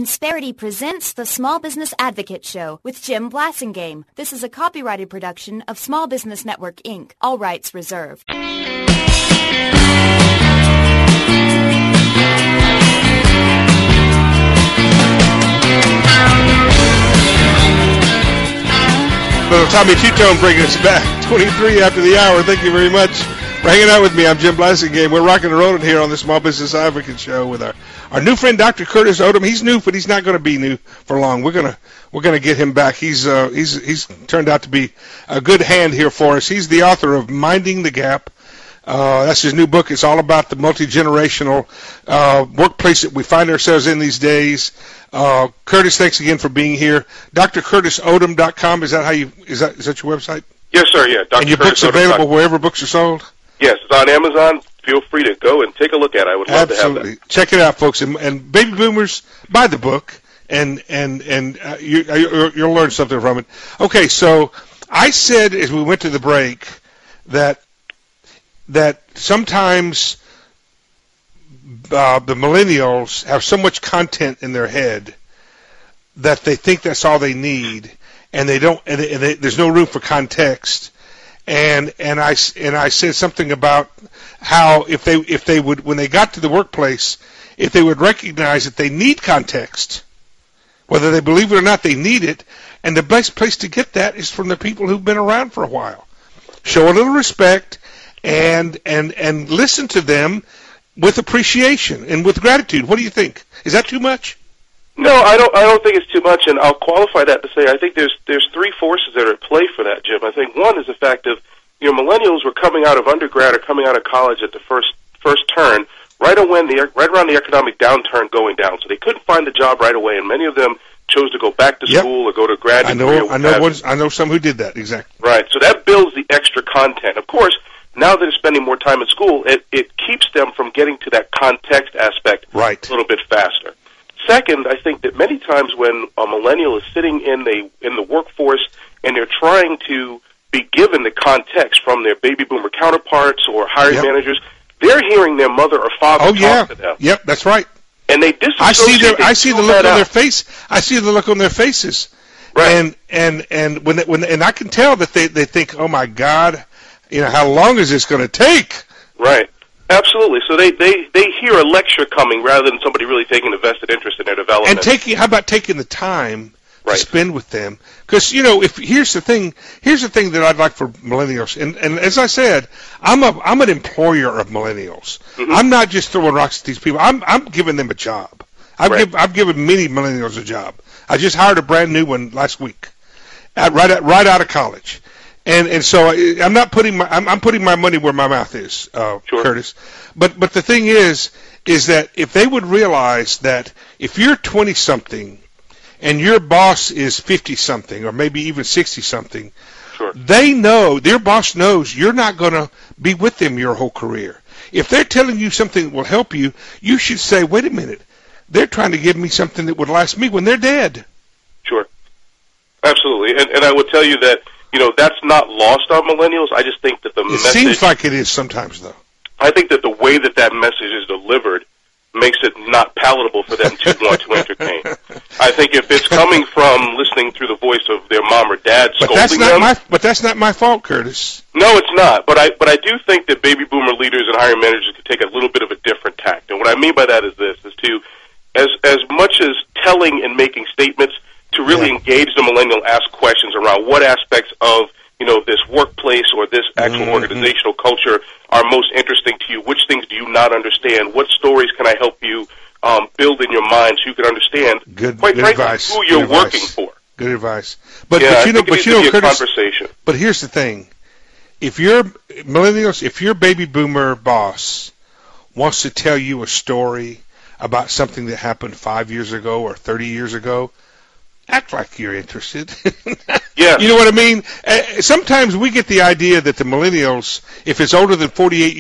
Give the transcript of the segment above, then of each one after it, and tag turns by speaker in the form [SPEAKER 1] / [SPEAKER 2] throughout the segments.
[SPEAKER 1] Insperity presents the Small Business Advocate Show with Jim Blasingame. This is a copyrighted production of Small Business Network, Inc. All rights reserved.
[SPEAKER 2] Little Tommy Two-Tone bringing us back. 23 after the hour. Thank you very much for hanging out with me. I'm Jim Blasingame. We're rocking and rolling here on the Small Business Advocate Show with our new friend, Dr. Curtis Odom. He's new, but he's not going to be new for long. We're gonna get him back. He's turned out to be a good hand here for us. He's the author of Minding the Gap. That's his new book. It's all about the multi-generational workplace that we find ourselves in these days. Curtis, thanks again for being here. DrCurtisOdom.com, is that your website?
[SPEAKER 3] Yes, sir, yeah.
[SPEAKER 2] And your book's available wherever books are sold?
[SPEAKER 3] Yes, it's on Amazon. Feel free to go and take a look at it. I would love to have that.
[SPEAKER 2] Check it out, folks. And baby boomers, buy the book, and you'll learn something from it. Okay, so I said as we went to the break that sometimes the millennials have so much content in their head that they think that's all they need, and they don't. And there's no room for context. And I said something about how if they would, when they got to the workplace, if they would recognize that they need context, whether they believe it or not, they need it, and the best place to get that is from the people who've been around for a while. Show a little respect and listen to them with appreciation and with gratitude. What do you think? Is that too much?
[SPEAKER 3] No, I don't think it's too much, and I'll qualify that to say I think there's three forces that are at play for that, Jim. I think one is the fact of, millennials were coming out of undergrad or coming out of college at the first turn right around the economic downturn going down, so they couldn't find a job right away, and many of them chose to go back to school or go to grad degree.
[SPEAKER 2] I know some who did that, exactly.
[SPEAKER 3] Right, so that builds the extra content. Of course, now that they're spending more time at school, it keeps them from getting to that context aspect a little bit faster. Second, I think that many times when a millennial is sitting in the workforce and they're trying to be given the context from their baby boomer counterparts or hiring managers, they're hearing their mother or father talk to them.
[SPEAKER 2] Yep, that's right.
[SPEAKER 3] And they disassociate.
[SPEAKER 2] I see the look on their face. I see the look on their faces.
[SPEAKER 3] Right.
[SPEAKER 2] And when I can tell that they think, oh my God, how long is this going to take?
[SPEAKER 3] Right. Absolutely. So they hear a lecture coming rather than somebody really taking a vested interest in their development.
[SPEAKER 2] And how about taking the time to spend with them? Because here's the thing that I'd like for millennials, and as I said, I'm an employer of millennials. Mm-hmm. I'm not just throwing rocks at these people. I'm giving them a job. I've given many millennials a job. I just hired a brand new one last week, right out of college. And so I'm putting my money where my mouth is, Curtis. But the thing is that if they would realize that if you're 20-something and your boss is 50-something or maybe even 60-something, they know, their boss knows you're not going to be with them your whole career. If they're telling you something that will help you, you should say, wait a minute, they're trying to give me something that would last me when they're dead.
[SPEAKER 3] Sure. Absolutely. And I would tell you that, that's not lost on millennials. I just think that
[SPEAKER 2] It seems like it is sometimes, though.
[SPEAKER 3] I think that the way that message is delivered makes it not palatable for them to want to entertain. I think if it's coming from listening through the voice of their mom or dad scolding them...
[SPEAKER 2] But that's not my fault, Curtis.
[SPEAKER 3] No, it's not. But I do think that baby boomer leaders and hiring managers could take a little bit of a different tact. And what I mean by that is this, is to, as much as telling and making statements, to really engage the millennial, ask questions around what aspects of this workplace or this actual organizational culture are most interesting to you. Which things do you not understand? What stories can I help you build in your mind so you can understand?
[SPEAKER 2] Good
[SPEAKER 3] frankly,
[SPEAKER 2] advice.
[SPEAKER 3] Who you're working for.
[SPEAKER 2] Good advice. But Curtis,
[SPEAKER 3] conversation.
[SPEAKER 2] But here's the thing: if your baby boomer boss wants to tell you a story about something that happened 5 years ago or 30 years ago, act like you're interested.
[SPEAKER 3] Yeah.
[SPEAKER 2] You know what I mean? Sometimes we get the idea that the millennials, if it's older than 48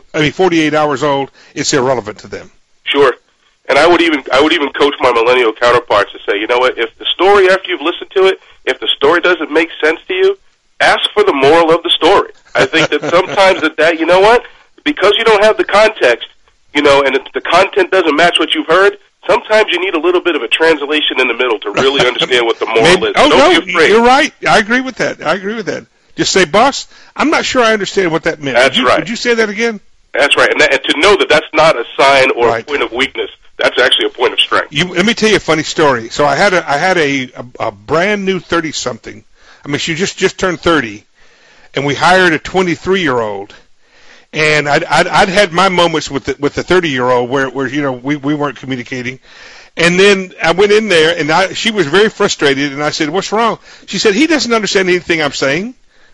[SPEAKER 2] hours old, it's irrelevant to them.
[SPEAKER 3] Sure. And I would even coach my millennial counterparts to say, you know what, if the story, after you've listened to it, if the story doesn't make sense to you, ask for the moral of the story. I think that sometimes that, you know what, because you don't have the context, and the content doesn't match what you've heard, sometimes you need a little bit of a translation in the middle to really understand what the moral is.
[SPEAKER 2] Oh,
[SPEAKER 3] Don't be afraid.
[SPEAKER 2] You're right. I agree with that. Just say, boss, I'm not sure I understand what that meant.
[SPEAKER 3] That's right.
[SPEAKER 2] Would you say that again?
[SPEAKER 3] That's right. And to know that that's not a sign or a point of weakness, that's actually a point of strength.
[SPEAKER 2] Let me tell you a funny story. So I had a brand new 30-something. I mean, she just turned 30, and we hired a 23-year-old. And I'd had my moments with the 30-year-old where we weren't communicating. And then I went in there, and she was very frustrated, and I said, "What's wrong?" She said, "He doesn't understand anything I'm saying."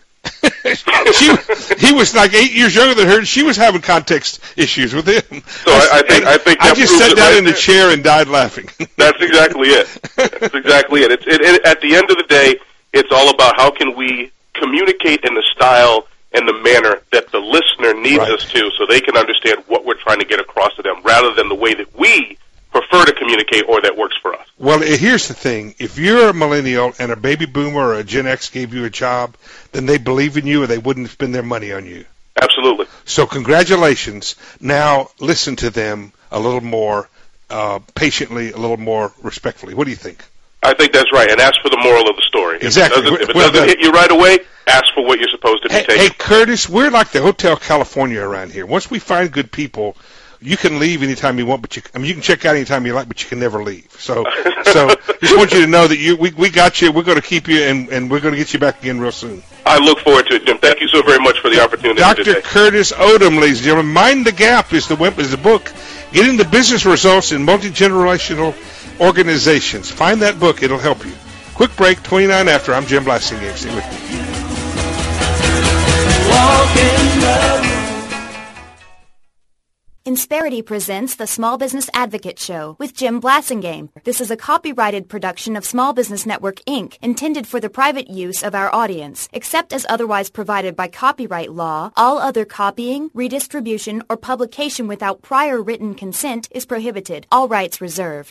[SPEAKER 2] He was like 8 years younger than her, and she was having context issues with him.
[SPEAKER 3] So I think
[SPEAKER 2] I just sat down in the chair and died laughing.
[SPEAKER 3] That's exactly it. That's exactly it. At the end of the day, it's all about how can we communicate in the style and the manner that the listener needs us to, so they can understand what we're trying to get across to them, rather than the way that we prefer to communicate or that works for us.
[SPEAKER 2] Well, here's the thing. If you're a millennial and a baby boomer or a Gen X gave you a job, then they believe in you or they wouldn't spend their money on you.
[SPEAKER 3] Absolutely.
[SPEAKER 2] So congratulations. Now listen to them a little more patiently, a little more respectfully. What do you think?
[SPEAKER 3] I think that's right, and ask for the moral of the story.
[SPEAKER 2] Exactly.
[SPEAKER 3] If it doesn't hit you right away, ask for what you're supposed to be taking.
[SPEAKER 2] Hey, Curtis, we're like the Hotel California around here. Once we find good people, you can leave anytime you want, but you can check out anytime you like, but you can never leave. So just want you to know that we got you. We're going to keep you, and we're going to get you back again real soon.
[SPEAKER 3] I look forward to it, Jim. Thank you so very much for the opportunity
[SPEAKER 2] Dr.
[SPEAKER 3] today.
[SPEAKER 2] Curtis Odom, ladies and gentlemen. Mind the Gap is the book. Getting the business results in multi-generational organizations. Find that book. It'll help you. Quick break, 29 after. I'm Jim Blasingame. Stay with me.
[SPEAKER 1] Insperity presents the Small Business Advocate Show with Jim Blasingame. This is a copyrighted production of Small Business Network, Inc., intended for the private use of our audience. Except as otherwise provided by copyright law, all other copying, redistribution, or publication without prior written consent is prohibited. All rights reserved.